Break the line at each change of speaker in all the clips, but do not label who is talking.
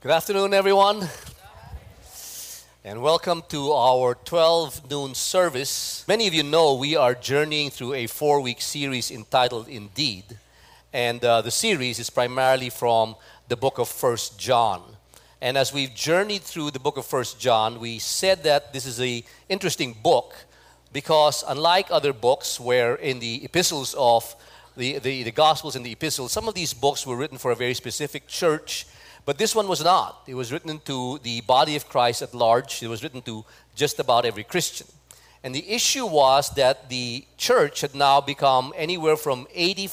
Good afternoon, everyone, and welcome to our 12 noon service. Many of you know we are journeying through a 4-week series entitled Indeed, and the series is primarily from the book of First John. And as we've journeyed through the book of First John, we said that this is an interesting book because unlike other books where in the epistles of the Gospels and the epistles, some of these books were written for a very specific church. But this one was not. It was written to the body of Christ at large. It was written to just about every Christian. And the issue was that the church had now become anywhere from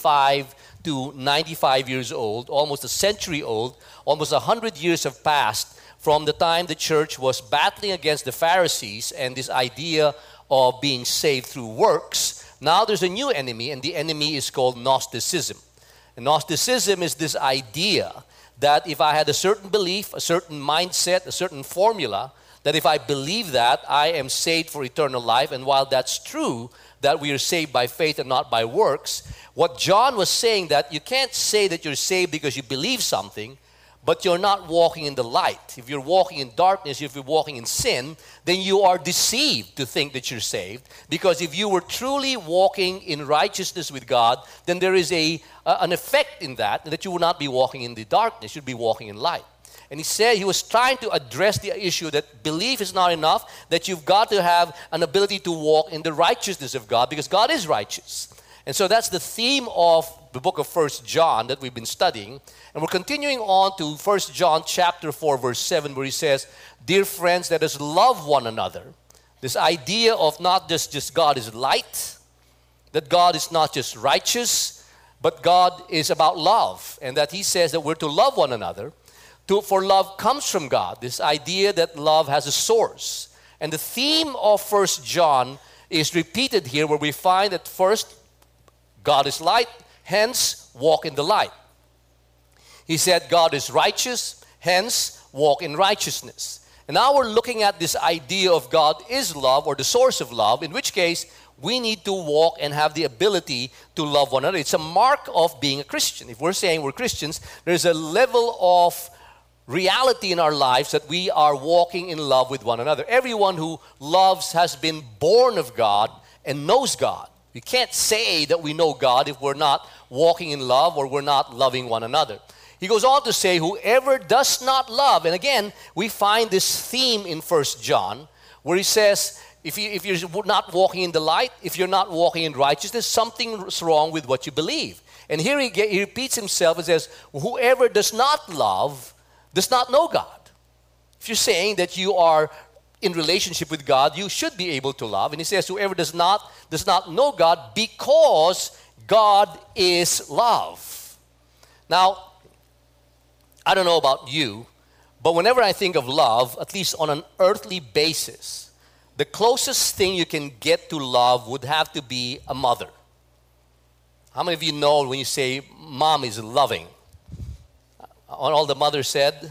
85 to 95 years old, almost a century old. Almost 100 years have passed from the time the church was battling against the Pharisees and this idea of being saved through works. Now there's a new enemy, and the enemy is called Gnosticism. And Gnosticism is this idea that if I had a certain belief, a certain mindset, a certain formula, that if I believe that, I am saved for eternal life. And while that's true, that we are saved by faith and not by works, what John was saying that you can't say that you're saved because you believe something, but you're not walking in the light. If you're walking in darkness, if you're walking in sin, then you are deceived to think that you're saved. Because if you were truly walking in righteousness with God, then there is an effect in that you will not be walking in the darkness, you'll be walking in light. And he said he was trying to address the issue that belief is not enough, that you've got to have an ability to walk in the righteousness of God because God is righteous. And so that's the theme of the book of First John that we've been studying. And we're continuing on to First John chapter 4, verse 7, where he says, "Dear friends, let us love one another." This idea of not just God is light, that God is not just righteous, but God is about love. And that he says that we're to love one another. For love comes from God. This idea that love has a source. And the theme of First John is repeated here, where we find that first, God is light, hence walk in the light. He said God is righteous, hence walk in righteousness. And now we're looking at this idea of God is love, or the source of love, in which case we need to walk and have the ability to love one another. It's a mark of being a Christian. If we're saying we're Christians, there's a level of reality in our lives that we are walking in love with one another. Everyone who loves has been born of God and knows God. We can't say that we know God if we're not walking in love or we're not loving one another. He goes on to say, whoever does not love, and again, we find this theme in First John, where he says, if you're not walking in the light, if you're not walking in righteousness, something's wrong with what you believe. And here he repeats himself and says, whoever does not love does not know God. If you're saying that you are in relationship with God, you should be able to love. And he says, whoever does not know God, because God is love. Now, I don't know about you, but whenever I think of love, at least on an earthly basis, the closest thing you can get to love would have to be a mother. How many of you know when you say mom is loving? All the mothers said?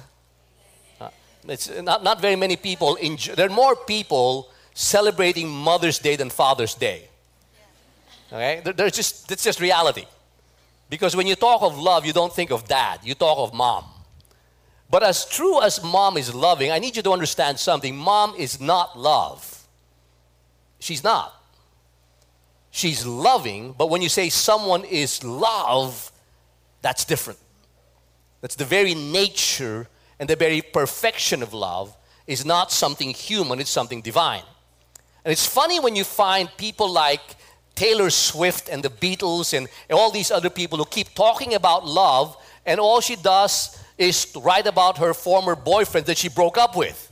It's not very many people enjoy. There are more people celebrating Mother's Day than Father's Day. Okay, it's just reality. Because when you talk of love, you don't think of dad. You talk of mom. But as true as mom is loving, I need you to understand something. Mom is not love. She's not. She's loving, but when you say someone is love, that's different. That's the very nature and the very perfection of love is not something human, it's something divine. And it's funny when you find people like Taylor Swift and the Beatles and all these other people who keep talking about love, and all she does is write about her former boyfriend that she broke up with.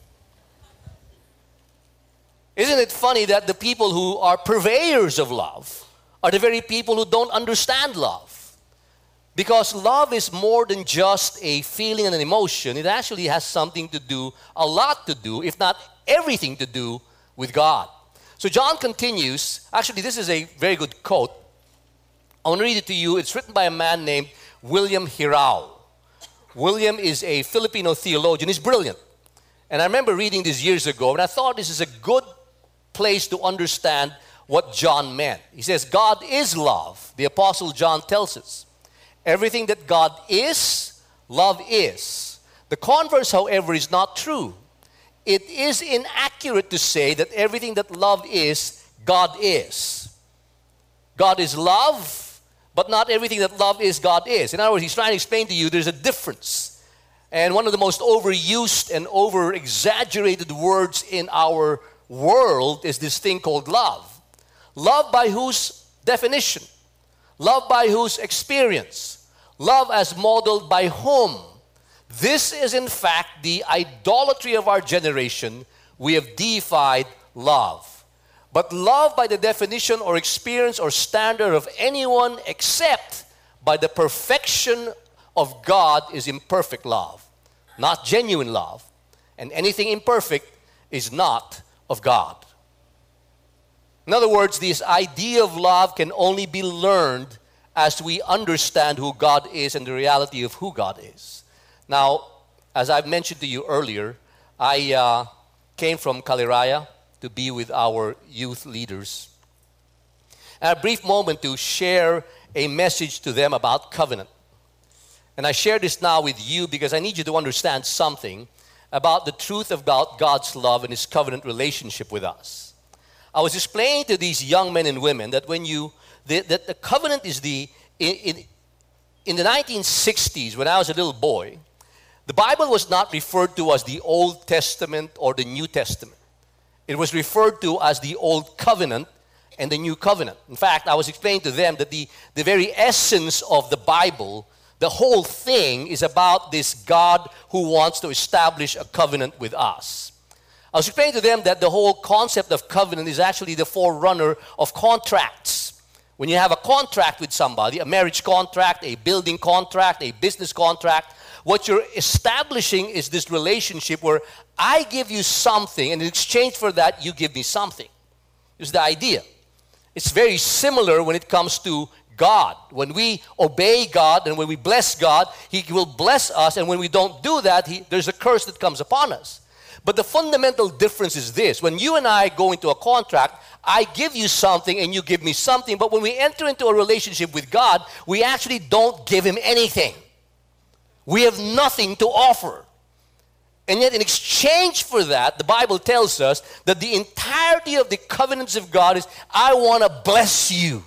Isn't it funny that the people who are purveyors of love are the very people who don't understand love? Because love is more than just a feeling and an emotion. It actually has something to do, a lot to do, if not everything to do with God. So John continues. Actually, this is a very good quote. I want to read it to you. It's written by a man named William Hirao. William is a Filipino theologian. He's brilliant. And I remember reading this years ago, and I thought this is a good place to understand what John meant. He says, God is love. The Apostle John tells us. Everything that God is, love is. The converse, however, is not true. It is inaccurate to say that everything that love is, God is. God is love, but not everything that love is, God is. In other words, he's trying to explain to you there's a difference. And one of the most overused and over-exaggerated words in our world is this thing called love. Love by whose definition? Love by whose experience? Love as modeled by whom? This is in fact the idolatry of our generation. We have deified love. But love by the definition or experience or standard of anyone except by the perfection of God is imperfect love, not genuine love. And anything imperfect is not of God. In other words, this idea of love can only be learned as we understand who God is and the reality of who God is. Now, as I've mentioned to you earlier, I came from Kaliraya to be with our youth leaders. And a brief moment to share a message to them about covenant. And I share this now with you because I need you to understand something about the truth about God's love and His covenant relationship with us. I was explaining to these young men and women that that the covenant is in the 1960s, when I was a little boy, the Bible was not referred to as the Old Testament or the New Testament. It was referred to as the Old Covenant and the New Covenant. In fact, I was explaining to them that the very essence of the Bible, the whole thing is about this God who wants to establish a covenant with us. I was explaining to them that the whole concept of covenant is actually the forerunner of contracts. When you have a contract with somebody, a marriage contract, a building contract, a business contract, what you're establishing is this relationship where I give you something, and in exchange for that, you give me something. It's the idea. It's very similar when it comes to God. When we obey God and when we bless God, He will bless us, and when we don't do that, there's a curse that comes upon us. But the fundamental difference is this. When you and I go into a contract, I give you something and you give me something, but when we enter into a relationship with God, we actually don't give Him anything. We have nothing to offer. And yet in exchange for that, the Bible tells us that the entirety of the covenants of God is, I want to bless you.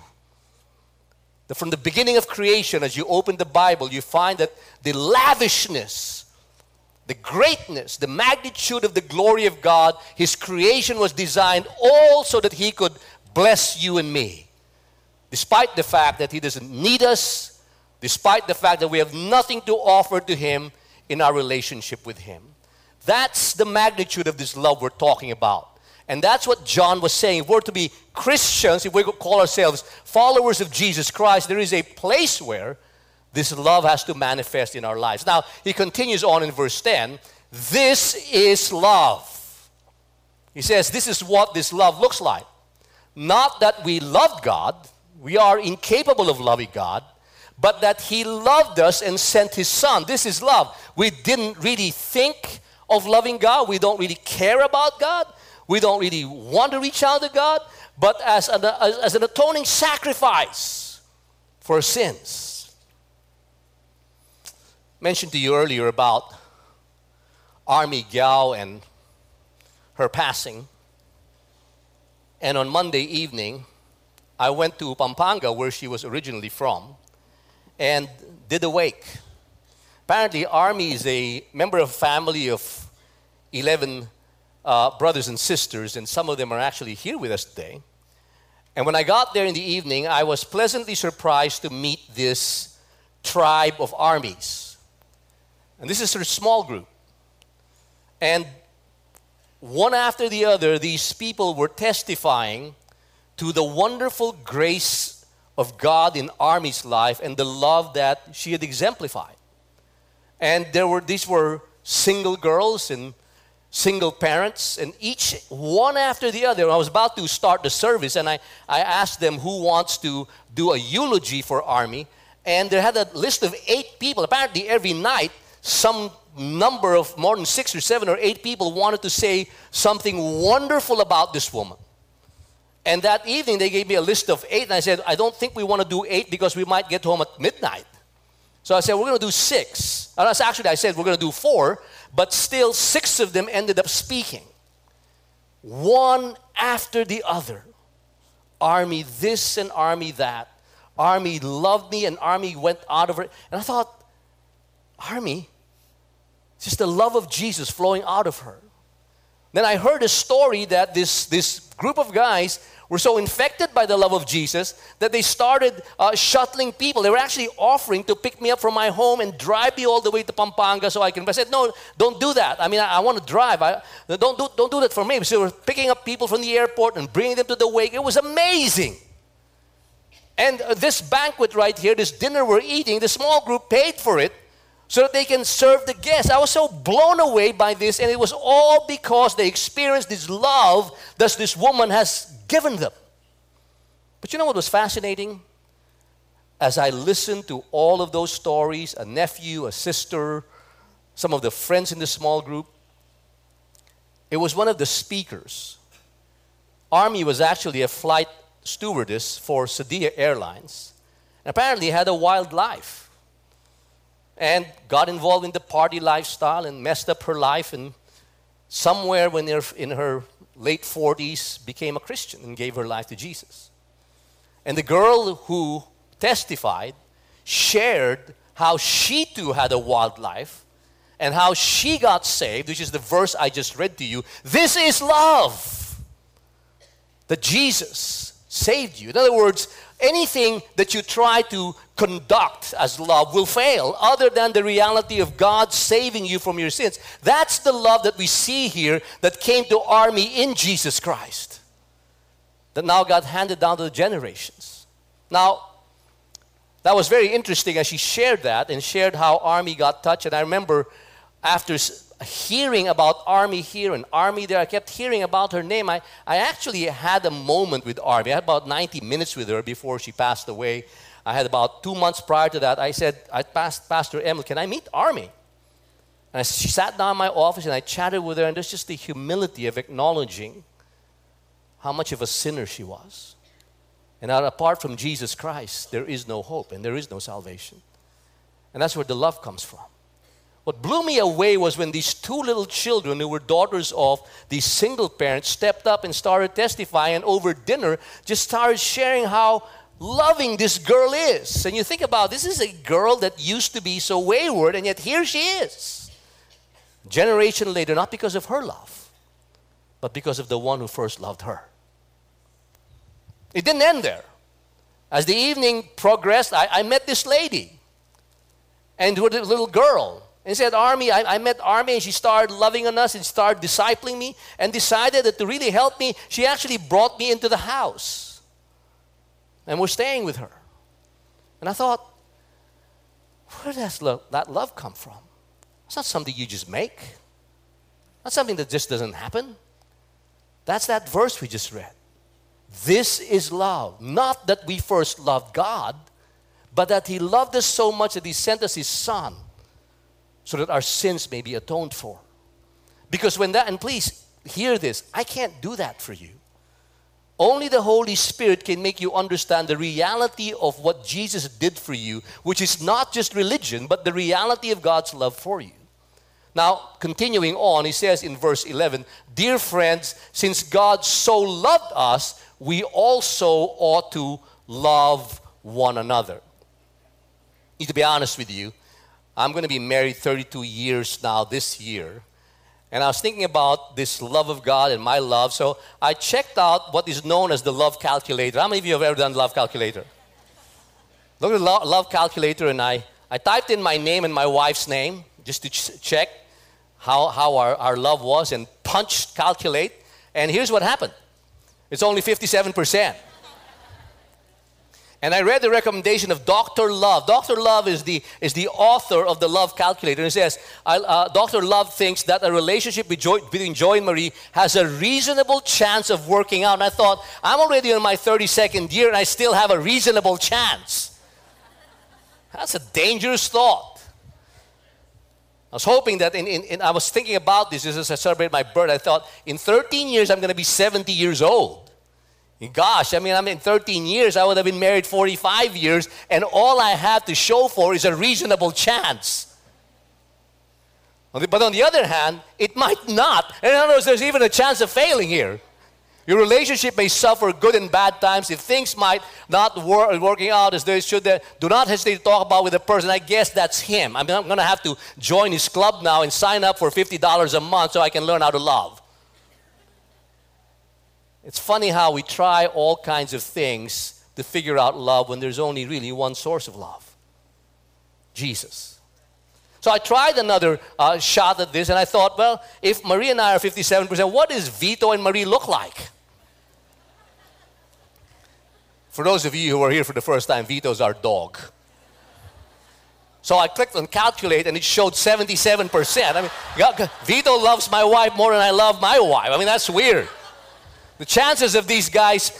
That from the beginning of creation, as you open the Bible, you find that the lavishness, the greatness, the magnitude of the glory of God, His creation was designed all so that He could bless you and me. Despite the fact that He doesn't need us, despite the fact that we have nothing to offer to Him in our relationship with Him. That's the magnitude of this love we're talking about. And that's what John was saying. If we're to be Christians, if we could call ourselves followers of Jesus Christ, there is a place where this love has to manifest in our lives. Now, he continues on in verse 10. This is love. He says, this is what this love looks like. Not that we love God. We are incapable of loving God. But that He loved us and sent His Son. This is love. We didn't really think of loving God. We don't really care about God. We don't really want to reach out to God. But as an atoning sacrifice for sins. Mentioned to you earlier about Army Giao and her passing. And on Monday evening, I went to Pampanga, where she was originally from, and did a wake. Apparently, Army is a member of a family of 11 brothers and sisters, and some of them are actually here with us today. And when I got there in the evening, I was pleasantly surprised to meet this tribe of armies. And this is her small group. And one after the other, these people were testifying to the wonderful grace of God in Army's life and the love that she had exemplified. And these were single girls and single parents, and each one after the other. I was about to start the service, and I asked them who wants to do a eulogy for Army, and they had a list of 8 people. Apparently every night, some number of more than 6 or 7 or 8 people wanted to say something wonderful about this woman. And that evening, they gave me a list of 8, and I said, I don't think we want to do 8 because we might get home at midnight. So I said, we're going to do 6. And I said, we're going to do 4, but still 6 of them ended up speaking. One after the other. Army this and Army that. Army loved me and Army went out of her. And I thought, Army, it's just the love of Jesus flowing out of her. Then I heard a story that this group of guys were so infected by the love of Jesus that they started shuttling people. They were actually offering to pick me up from my home and drive me all the way to Pampanga so I can. I said, no, don't do that. I mean, I want to drive. Don't do that for me. So they were picking up people from the airport and bringing them to the wake. It was amazing. And this banquet right here, this dinner we're eating, the small group paid for it so that they can serve the guests. I was so blown away by this, and it was all because they experienced this love that this woman has given them. But you know what was fascinating? As I listened to all of those stories, a nephew, a sister, some of the friends in the small group, it was one of the speakers. Army was actually a flight stewardess for Sadia Airlines. And apparently had a wild life. And got involved in the party lifestyle and messed up her life, and somewhere when they're in her late 40s became a Christian and gave her life to Jesus. And the girl who testified shared how she too had a wild life and how she got saved, which is the verse I just read to you. This is love, that Jesus saved you. In other words, anything that you try to conduct as love will fail other than the reality of God saving you from your sins. That's the love that we see here that came to Army in Jesus Christ, that now got handed down to the generations. Now, that was very interesting as she shared that and shared how Army got touched. And I remember after hearing about Army here and Army there, I kept hearing about her name. I actually had a moment with Army. I had about 90 minutes with her before she passed away. I had about 2 months prior to that. I said, I asked Pastor Emil, can I meet Army? And she sat down in my office and I chatted with her, and there's just the humility of acknowledging how much of a sinner she was. And that apart from Jesus Christ, there is no hope and there is no salvation. And that's where the love comes from. What blew me away was when these 2 little children who were daughters of these single parents stepped up and started testifying, and over dinner just started sharing how loving this girl is. And you think about, this is a girl that used to be so wayward, and yet here she is. Generation later, not because of her love, but because of the one who first loved her. It didn't end there. As the evening progressed, I met this lady and with a little girl. And said, Army, I met Army, and she started loving on us and started discipling me, and decided that to really help me, she actually brought me into the house. And we're staying with her. And I thought, where does that love come from? It's not something you just make. Not something that just doesn't happen. That's that verse we just read. This is love. Not that we first loved God, but that He loved us so much that He sent us His Son, so that our sins may be atoned for. Because when that, and please hear this, I can't do that for you. Only the Holy Spirit can make you understand the reality of what Jesus did for you, which is not just religion, but the reality of God's love for you. Now, continuing on, he says in verse 11, dear friends, since God so loved us, we also ought to love one another. To be honest with you, I'm going to be married 32 years now this year. And I was thinking about this love of God and my love. So I checked out what is known as the love calculator. How many of you have ever done love calculator? Look at the love calculator, and I typed in my name and my wife's name just to check how our love was, and punched calculate. And here's what happened. It's only 57%. And I read the recommendation of Dr. Love. Dr. Love is the author of the Love Calculator. And it says, Dr. Love thinks that a relationship between Joy and Marie has a reasonable chance of working out. And I thought, I'm already in my 32nd year and I still have a reasonable chance. That's a dangerous thought. I was hoping that, I was thinking about this as I celebrate my birthday. I thought, in 13 years, I'm going to be 70 years old. Gosh, I mean, 13 years, I would have been married 45 years, and all I have to show for is a reasonable chance. But on the other hand, it might not. In other words, there's even a chance of failing here. Your relationship may suffer good and bad times. If things might not working out as they should, do not hesitate to talk about with a person. I guess that's him. I mean, I'm going to have to join his club now and sign up for $50 a month so I can learn how to love. It's funny how we try all kinds of things to figure out love when there's only really one source of love: Jesus. So I tried another shot at this, and I thought, well, if Marie and I are 57%, what does Vito and Marie look like? For those of you who are here for the first time, Vito's our dog. So I clicked on calculate, and it showed 77%. I mean, Vito loves my wife more than I love my wife. I mean, that's weird. The chances of these guys,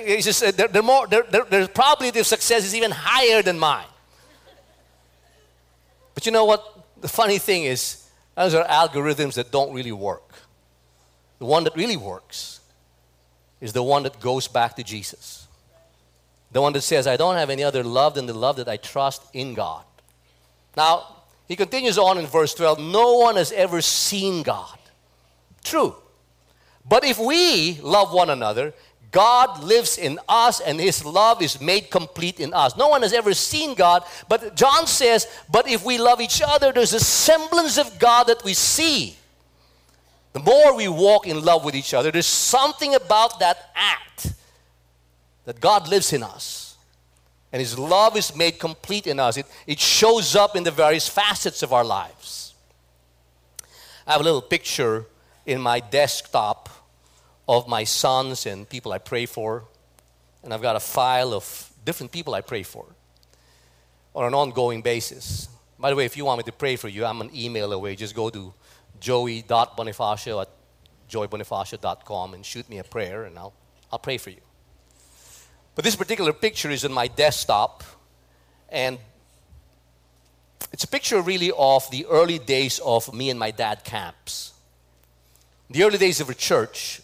their probability of success is even higher than mine. But you know what? The funny thing is, those are algorithms that don't really work. The one that really works is the one that goes back to Jesus. The one that says, I don't have any other love than the love that I trust in God. Now, he continues on in verse 12, no one has ever seen God. True. But if we love one another, God lives in us and His love is made complete in us. No one has ever seen God, but John says, but if we love each other, there's a semblance of God that we see. The more we walk in love with each other, there's something about that act that God lives in us. And His love is made complete in us. It shows up in the various facets of our lives. I have a little picture in my desktop of my sons and people I pray for. And I've got a file of different people I pray for on an ongoing basis. By the way, if you want me to pray for you, I'm an email away. Just go to joey.bonifacio@joybonifacio.com and shoot me a prayer, and I'll pray for you. But this particular picture is in my desktop, and it's a picture really of the early days of me and my dad camps. The early days of a church.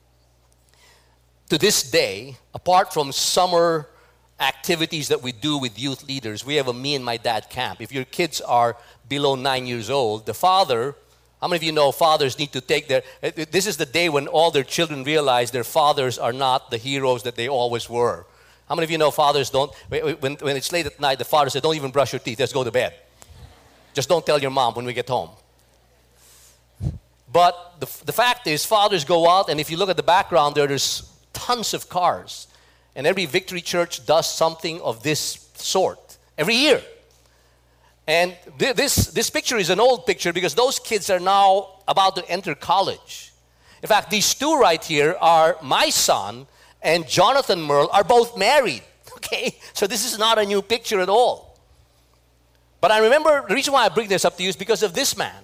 To this day, apart from summer activities that we do with youth leaders, we have a me and my dad camp. If your kids are below 9 years old, the father, how many of you know fathers need to take this is the day when all their children realize their fathers are not the heroes that they always were. How many of you know fathers don't, when it's late at night, the father said, don't even brush your teeth, let's go to bed. Just don't tell your mom when we get home. But the fact is, fathers go out, and if you look at the background there's tons of cars. And every Victory Church does something of this sort every year. And this picture is an old picture because those kids are now about to enter college. In fact, these two right here are my son and Jonathan Merle are both married. Okay? So this is not a new picture at all. But I remember, the reason why I bring this up to you is because of this man.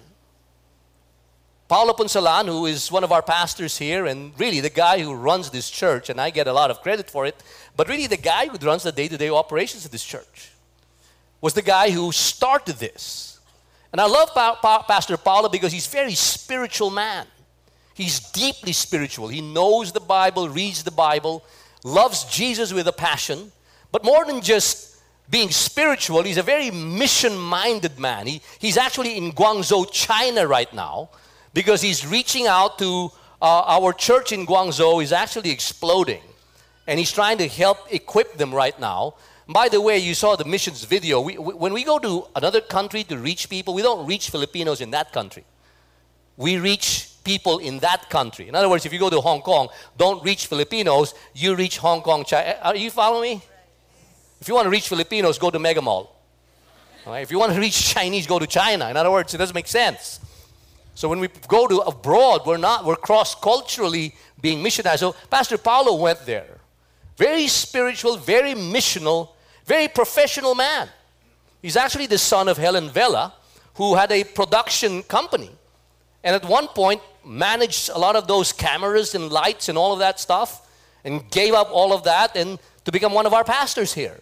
Paulo Punsalan, who is one of our pastors here, and really the guy who runs this church, and I get a lot of credit for it, but really the guy who runs the day-to-day operations of this church was the guy who started this. And I love Pastor Paulo because he's a very spiritual man. He's deeply spiritual. He knows the Bible, reads the Bible, loves Jesus with a passion, but more than just being spiritual, he's a very mission-minded man. He's actually in Guangzhou, China right now, because he's reaching out to our church in Guangzhou is actually exploding. And he's trying to help equip them right now. By the way, you saw the missions video. When we go to another country to reach people, we don't reach Filipinos in that country. We reach people in that country. In other words, if you go to Hong Kong, don't reach Filipinos, you reach Hong Kong, China. Are you following me? If you want to reach Filipinos, go to Mega Mall. All right? If you want to reach Chinese, go to China. In other words, it doesn't make sense. So when we go to abroad, we're cross-culturally being missionized. So Pastor Paulo went there. Very spiritual, very missional, very professional man. He's actually the son of Helen Vela, who had a production company. And at one point, managed a lot of those cameras and lights and all of that stuff, and gave up all of that and to become one of our pastors here.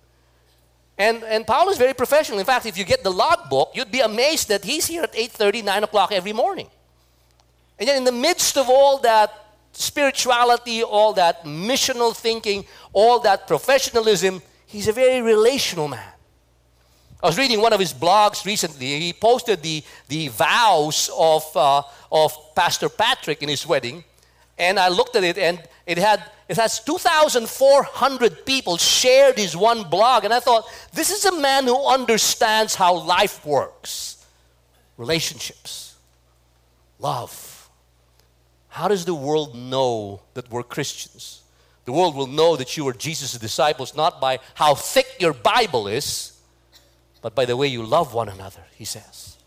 And Paulo is very professional. In fact, if you get the logbook, you'd be amazed that he's here at 8:30, 9 o'clock every morning. And yet in the midst of all that spirituality, all that missional thinking, all that professionalism. He's a very relational man. I was reading one of his blogs recently. He posted the vows of Pastor Patrick in his wedding, and I looked at it, and it has 2,400 people shared his one blog, and I thought, this is a man who understands how life works. Relationships, love. How does the world know that we're Christians? The world will know that you are Jesus' disciples not by how thick your Bible is, but by the way you love one another, he says.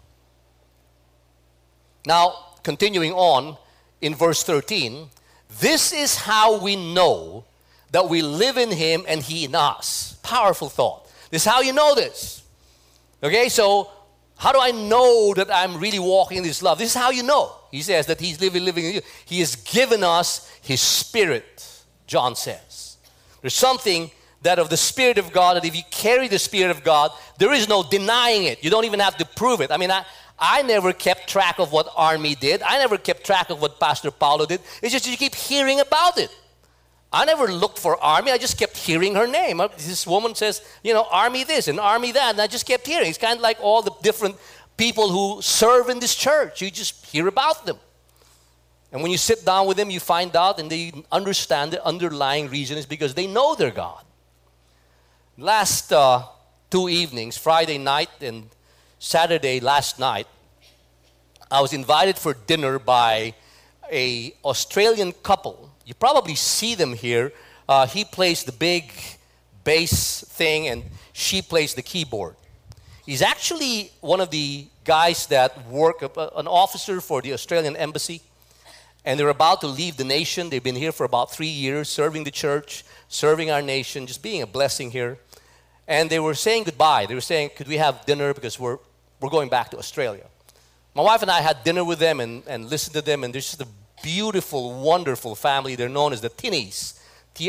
Now, continuing on in verse 13, this is how we know that we live in him and he in us. Powerful thought. This is how you know this. Okay, so how do I know that I'm really walking in this love? This is how you know. He says that he's living in you. He has given us his Spirit, John says. There's something that of the Spirit of God, that if you carry the Spirit of God, there is no denying it. You don't even have to prove it. I mean, I never kept track of what Army did. I never kept track of what Pastor Paulo did. It's just you keep hearing about it. I never looked for Army. I just kept hearing her name. This woman says, Army this and Army that. And I just kept hearing. It's kind of like all the different people who serve in this church. You just hear about them. And when you sit down with them, you find out and they understand the underlying reason is because they know their God. Last 2 evenings, Friday night and Saturday last night, I was invited for dinner by an Australian couple. You probably see them here. He plays the big bass thing and she plays the keyboard. He's actually one of the guys that work, an officer for the Australian embassy. And they're about to leave the nation. They've been here for about 3 years, serving the church, serving our nation, just being a blessing here. And they were saying goodbye. They were saying, could we have dinner because we're going back to Australia. My wife and I had dinner with them and listened to them, and they're just a beautiful, wonderful family. They're known as the Tinneys,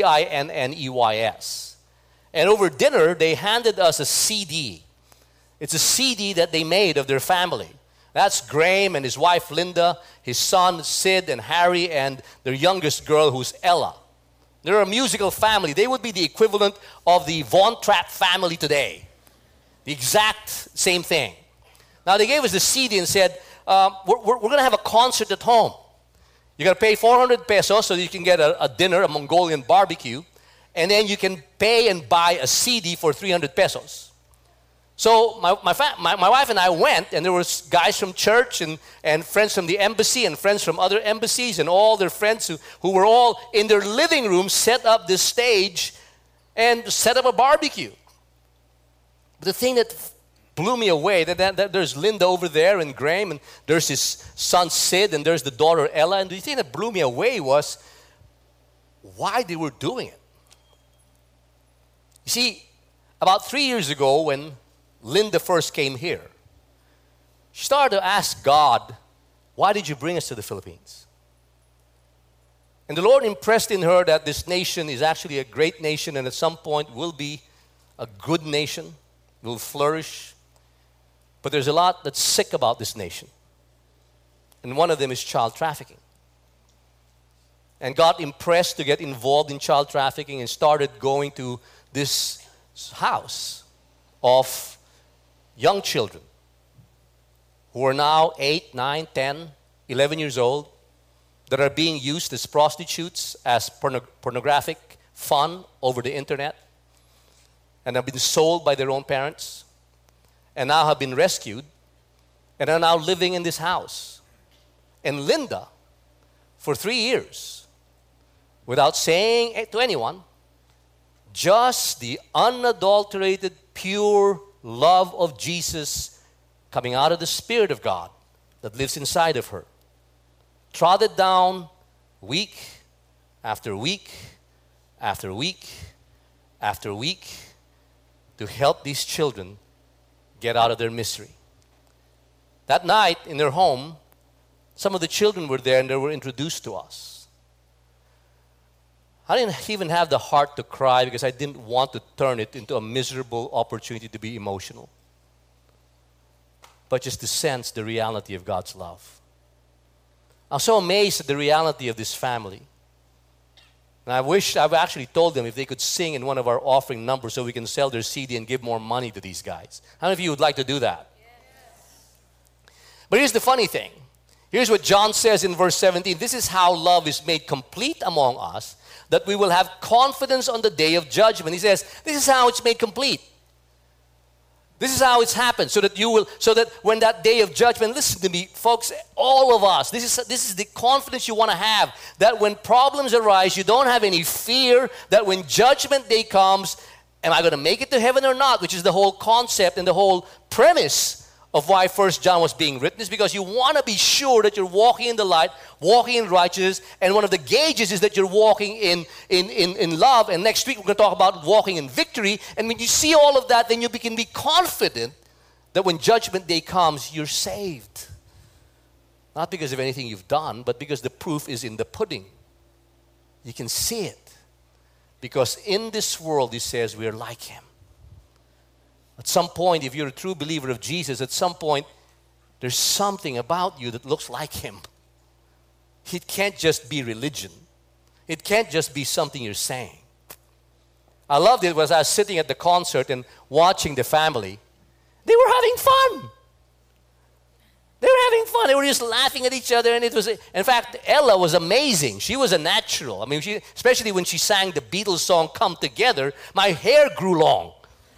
Tinneys. And over dinner, they handed us a CD. It's a CD that they made of their family. That's Graham and his wife Linda, his son Sid and Harry, and their youngest girl who's Ella. They're a musical family. They would be the equivalent of the Von Trapp family today. The exact same thing. Now they gave us the CD and said, we're going to have a concert at home. You're going to pay 400 pesos so you can get a dinner, a Mongolian barbecue, and then you can pay and buy a CD for 300 pesos. So my wife and I went, and there was guys from church and friends from the embassy and friends from other embassies and all their friends who were all in their living room set up this stage and set up a barbecue. But the thing that blew me away, that there's Linda over there and Graham, and there's his son Sid, and there's the daughter Ella, and the thing that blew me away was why they were doing it. You see, about 3 years ago when Linda first came here, she started to ask God, why did you bring us to the Philippines? And the Lord impressed in her that this nation is actually a great nation and at some point will be a good nation, will flourish. But there's a lot that's sick about this nation. And one of them is child trafficking. And got impressed to get involved in child trafficking and started going to this house of young children who are now 8, 9, 10, 11 years old that are being used as prostitutes, as pornographic fun over the internet, and have been sold by their own parents, and now have been rescued, and are now living in this house. And Linda, for 3 years, without saying it to anyone, just the unadulterated, pure love of Jesus coming out of the Spirit of God that lives inside of her, trotted down week after week after week after week to help these children get out of their misery. That night in their home, some of the children were there and they were introduced to us. I didn't even have the heart to cry because I didn't want to turn it into a miserable opportunity to be emotional, but just to sense the reality of God's love. I was so amazed at the reality of this family. And I've actually told them if they could sing in one of our offering numbers so we can sell their CD and give more money to these guys. How many of you would like to do that? Yes. But here's the funny thing. Here's what John says in verse 17. This is how love is made complete among us, that we will have confidence on the day of judgment. He says, this is how it's made complete. This is how it's happened, so that when that day of judgment, listen to me, folks, all of us, this is the confidence you want to have, that when problems arise, you don't have any fear, that when judgment day comes, am I going to make it to heaven or not? Which is the whole concept and the whole premise of why 1 John was being written, is because you want to be sure that you're walking in the light, walking in righteousness, and one of the gauges is that you're walking in love. And next week we're going to talk about walking in victory. And when you see all of that, then you can be confident that when judgment day comes, you're saved. Not because of anything you've done, but because the proof is in the pudding. You can see it. Because in this world, he says, we're like him. At some point, if you're a true believer of Jesus, at some point, there's something about you that looks like him. It can't just be religion. It can't just be something you're saying. I loved it was I was sitting at the concert and watching the family. They were having fun. They were having fun. They were just laughing at each other. And it was, in fact, Ella was amazing. She was a natural. I mean, especially when she sang the Beatles song, Come Together, my hair grew long.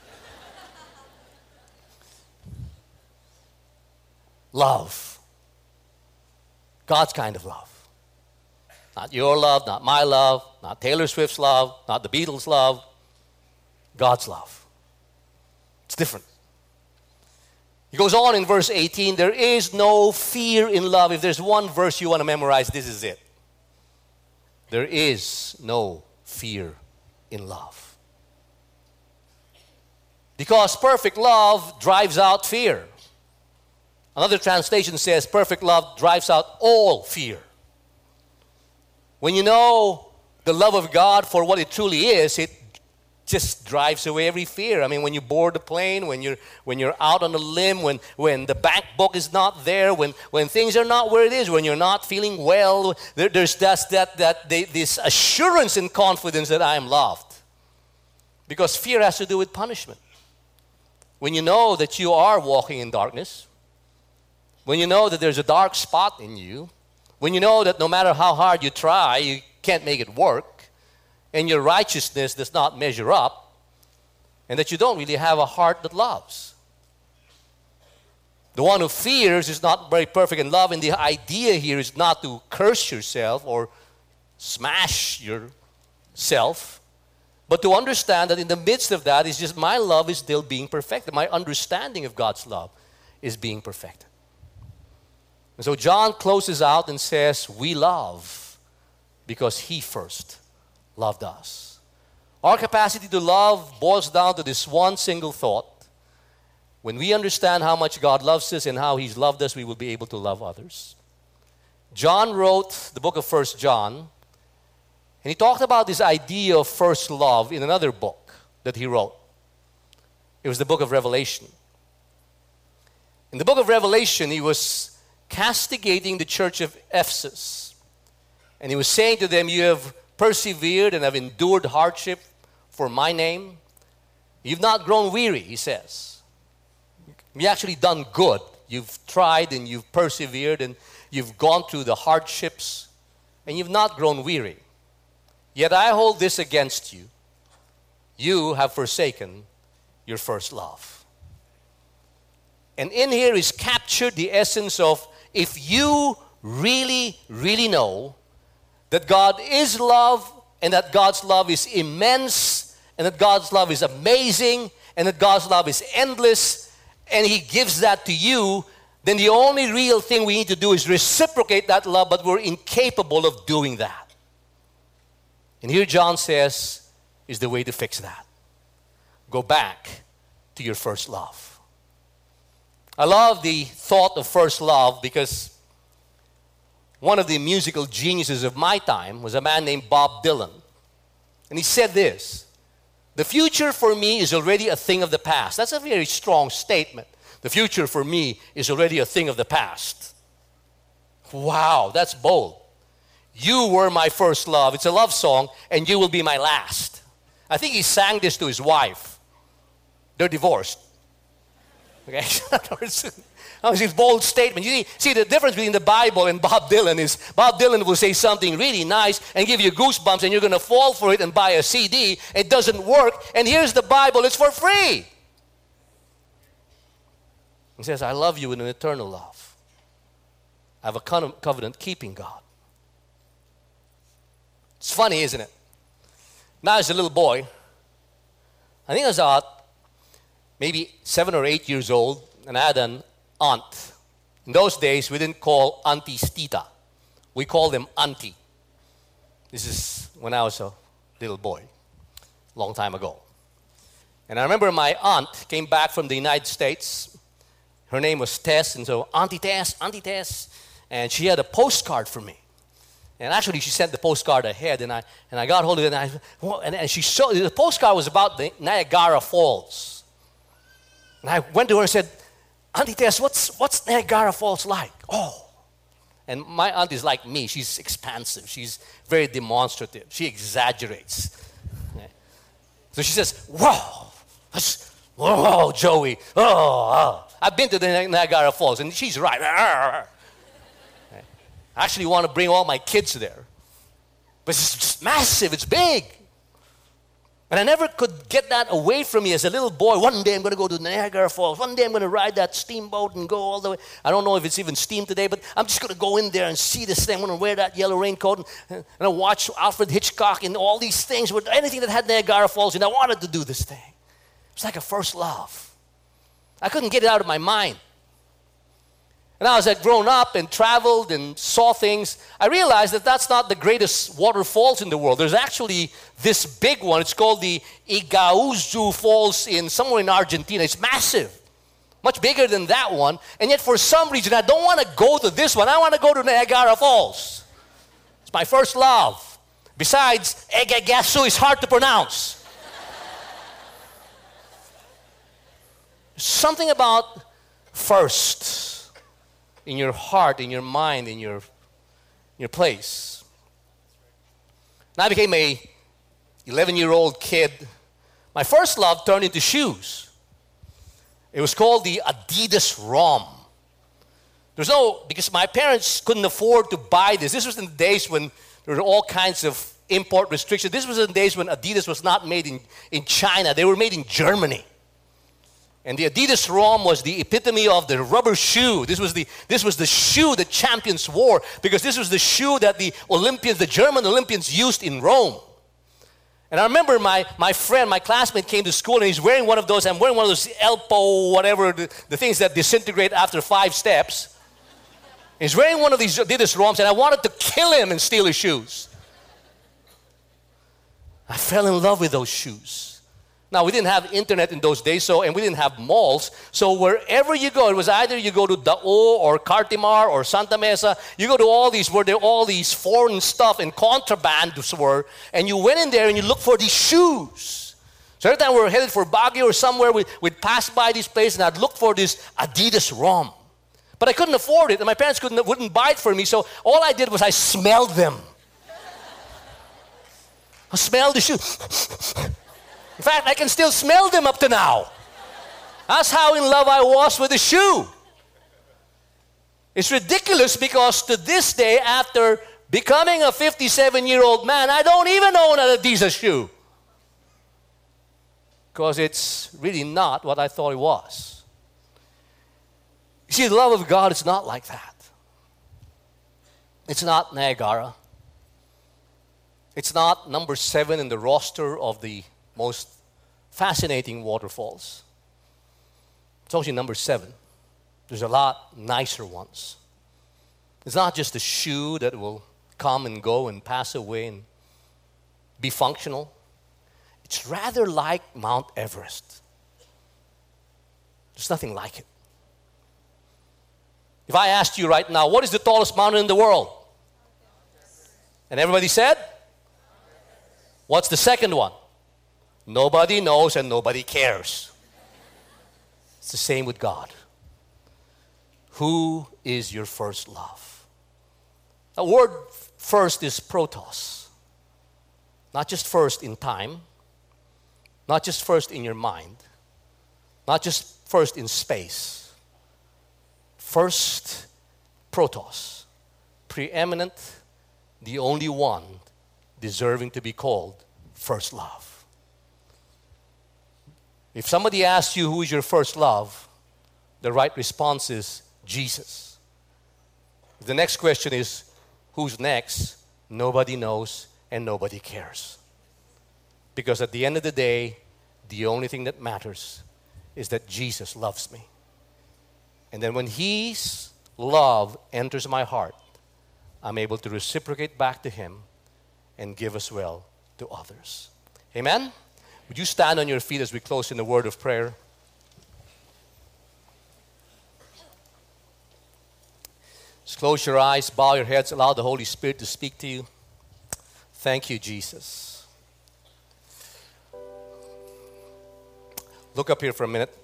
Love. God's kind of love. Not your love, not my love, not Taylor Swift's love, not the Beatles' love. God's love. It's different. He goes on in verse 18, there is no fear in love. If there's one verse you want to memorize, this is it. There is no fear in love. Because perfect love drives out fear. Another translation says perfect love drives out all fear. When you know the love of God for what it truly is, it just drives away every fear. I mean, when you board the plane, when you're out on a limb, when the bank book is not there, when things are not where it is, when you're not feeling well, there's this assurance and confidence that I am loved. Because fear has to do with punishment. When you know that you are walking in darkness, when you know that there's a dark spot in you, when you know that no matter how hard you try, you can't make it work, and your righteousness does not measure up, and that you don't really have a heart that loves. The one who fears is not very perfect in love, and the idea here is not to curse yourself or smash yourself, but to understand that in the midst of that, it's just my love is still being perfected. My understanding of God's love is being perfected. And so John closes out and says, we love because he first loved us. Our capacity to love boils down to this one single thought. When we understand how much God loves us and how he's loved us, we will be able to love others. John wrote the book of 1 John, and he talked about this idea of first love in another book that he wrote. It was the book of Revelation. In the book of Revelation, he was castigating the church of Ephesus. And he was saying to them, you have persevered and have endured hardship for my name. You've not grown weary, he says. You've actually done good. You've tried and you've persevered and you've gone through the hardships and you've not grown weary. Yet I hold this against you. You have forsaken your first love. And in here is captured the essence of, if you really, really know that God is love and that God's love is immense and that God's love is amazing and that God's love is endless and he gives that to you, then the only real thing we need to do is reciprocate that love, but we're incapable of doing that. And here John says is the way to fix that. Go back to your first love. I love the thought of first love because one of the musical geniuses of my time was a man named Bob Dylan. And he said this, the future for me is already a thing of the past. That's a very strong statement. The future for me is already a thing of the past. Wow, that's bold. You were my first love. It's a love song, and you will be my last. I think he sang this to his wife. They're divorced. Okay? That was his bold statement. You see, the difference between the Bible and Bob Dylan is Bob Dylan will say something really nice and give you goosebumps, and you're going to fall for it and buy a CD. It doesn't work. And here's the Bible. It's for free. He says, I love you with an eternal love. I have a covenant-keeping God. It's funny, isn't it? Now, as a little boy, I think I was about maybe 7 or 8 years old, and I had an aunt. In those days, we didn't call aunties tita. We called them auntie. This is when I was a little boy, a long time ago. And I remember my aunt came back from the United States. Her name was Tess, and so Auntie Tess, and she had a postcard for me. And actually, she sent the postcard ahead, and I got hold of it, and she showed, the postcard was about the Niagara Falls. And I went to her and said, Auntie Tess, what's Niagara Falls like? Oh. And my aunt is like me. She's expansive. She's very demonstrative. She exaggerates. Okay. So she says, whoa, Joey. Oh. I've been to the Niagara Falls, and she's right. Okay. I actually want to bring all my kids there. But it's just massive. It's big. And I never could get that away from me as a little boy. One day I'm going to go to Niagara Falls. One day I'm going to ride that steamboat and go all the way. I don't know if it's even steam today, but I'm just going to go in there and see this thing. I'm going to wear that yellow raincoat and I watch Alfred Hitchcock and all these things. With anything that had Niagara Falls, and I wanted to do this thing. It was like a first love. I couldn't get it out of my mind. And as I'd grown up and traveled and saw things, I realized that that's not the greatest waterfalls in the world. There's actually this big one. It's called the Iguazu Falls somewhere in Argentina. It's massive, much bigger than that one. And yet for some reason, I don't want to go to this one. I want to go to Niagara Falls. It's my first love. Besides, Iguazu is hard to pronounce. Something about first. In your heart, in your mind, in your place. And I became a 11-year-old kid. My first love turned into shoes. It was called the Adidas ROM. Because my parents couldn't afford to buy this. This was in the days when there were all kinds of import restrictions. This was in the days when Adidas was not made in China. They were made in Germany. And the Adidas ROM was the epitome of the rubber shoe. This was the shoe that champions wore, because this was the shoe that the German Olympians used in Rome. And I remember my friend, my classmate came to school and he's wearing one of those. I'm wearing one of those Elpo, whatever, the things that disintegrate after 5 steps. He's wearing one of these Adidas ROMs, and I wanted to kill him and steal his shoes. I fell in love with those shoes. Now, we didn't have internet in those days, and we didn't have malls. So wherever you go, it was either you go to Dao or Cartimar or Santa Mesa. You go to all these where there all these foreign stuff and contrabands were, and you went in there and you looked for these shoes. So every time we were headed for Baguio or somewhere, we'd pass by this place, and I'd look for this Adidas ROM. But I couldn't afford it, and my parents wouldn't buy it for me. So all I did was I smelled them. I smelled the shoes. In fact, I can still smell them up to now. That's how in love I was with the shoe. It's ridiculous because to this day, after becoming a 57-year-old man, I don't even own an Adidas shoe. Because it's really not what I thought it was. You see, the love of God is not like that. It's not Niagara. It's not number 7 in the roster of the most fascinating waterfalls. It's only number 7. There's a lot nicer ones. It's not just a shoe that will come and go and pass away and be functional. It's rather like Mount Everest. There's nothing like it. If I asked you right now, what is the tallest mountain in the world? And everybody said? What's the second one? Nobody knows and nobody cares. It's the same with God. Who is your first love? The word first is protos. Not just first in time, not just first in your mind, not just first in space. First, protos, preeminent, the only one deserving to be called first love. If somebody asks you who is your first love, the right response is Jesus. The next question is, who's next? Nobody knows and nobody cares. Because at the end of the day, the only thing that matters is that Jesus loves me. And then when His love enters my heart, I'm able to reciprocate back to Him and give as well to others. Amen? Would you stand on your feet as we close in a word of prayer? Just close your eyes, bow your heads, allow the Holy Spirit to speak to you. Thank you, Jesus. Look up here for a minute.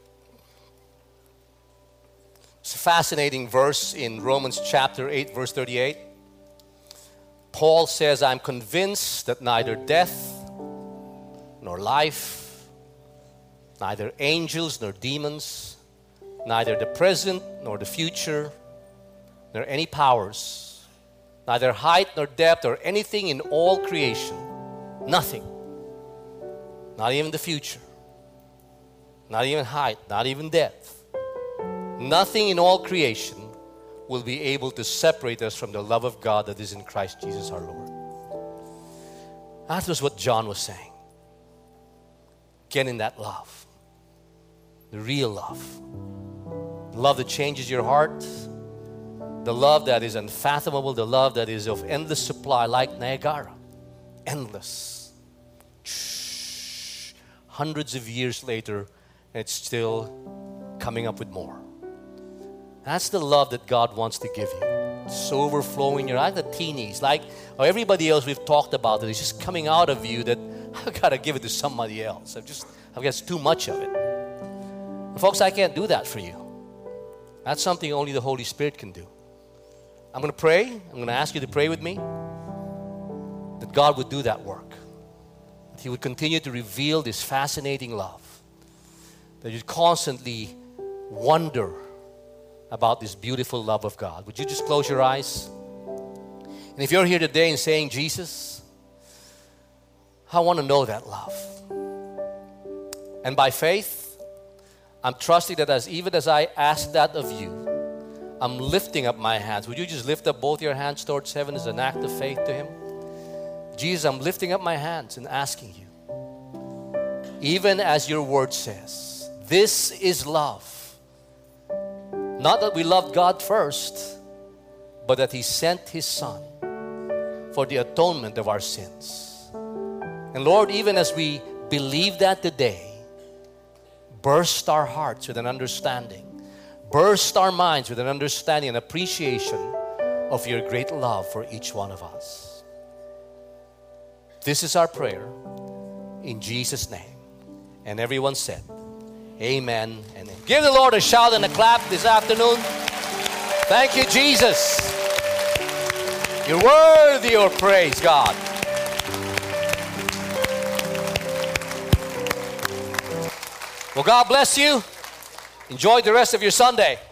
It's a fascinating verse in Romans chapter 8, verse 38. Paul says, I'm convinced that neither death nor life, neither angels nor demons, neither the present nor the future, nor any powers, neither height nor depth or anything in all creation, nothing, not even the future, not even height, not even depth, nothing in all creation will be able to separate us from the love of God that is in Christ Jesus our Lord. That was what John was saying. Get in that love. The real love. The love that changes your heart. The love that is unfathomable. The love that is of endless supply like Niagara. Endless. Hundreds of years later, and it's still coming up with more. That's the love that God wants to give you. It's overflowing. You're like the teenies, like everybody else we've talked about. It's just coming out of you that I've got to give it to somebody else. I've got too much of it. And folks, I can't do that for you. That's something only the Holy Spirit can do. I'm going to pray. I'm going to ask you to pray with me that God would do that work. That He would continue to reveal this fascinating love. That you'd constantly wonder about this beautiful love of God. Would you just close your eyes? And if you're here today and saying, Jesus, I want to know that love. And by faith, I'm trusting that even as I ask that of you, I'm lifting up my hands. Would you just lift up both your hands towards heaven as an act of faith to Him? Jesus, I'm lifting up my hands and asking you, even as your word says, this is love. Not that we loved God first, but that He sent His Son for the atonement of our sins. And Lord, even as we believe that today, burst our hearts with an understanding. Burst our minds with an understanding and appreciation of your great love for each one of us. This is our prayer in Jesus' name. And everyone said, amen and amen. Give the Lord a shout and a clap this afternoon. Thank you, Jesus. You're worthy of praise, God. Well, God bless you. Enjoy the rest of your Sunday.